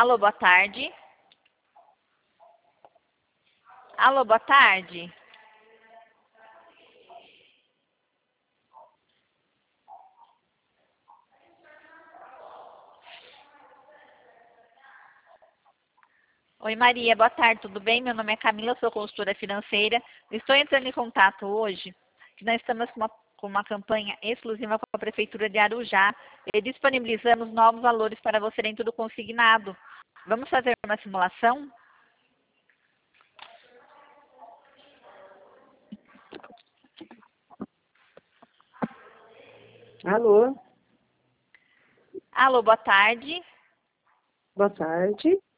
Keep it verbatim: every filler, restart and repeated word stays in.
Alô, boa tarde. Alô, boa tarde. Oi, Maria, boa tarde, tudo bem? Meu nome é Camila, sou consultora financeira. Estou entrando em contato hoje, que nós estamos com uma, com uma campanha exclusiva com a Prefeitura de Arujá e disponibilizamos novos valores para você dentro do consignado. Vamos fazer uma simulação? Alô, Alô, boa tarde. boa tarde.